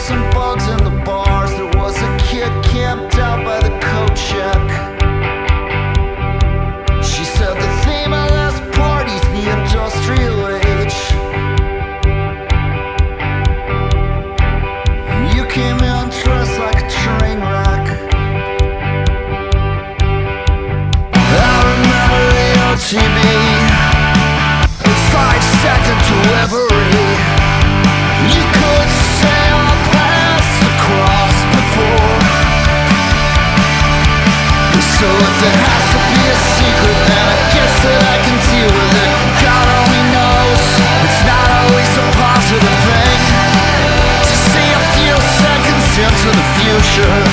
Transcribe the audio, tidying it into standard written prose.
some bugs in the bars. There was a kid camped out by the coat check. She said the theme of last party's the industrial age. You came in dressed like a train wreck. I remember the OTB, a 5-second delivery. You could sail past across before. So if there has to be a secret, then I guess that I can deal with it. God only knows, it's not always a positive thing to see a few seconds into the future.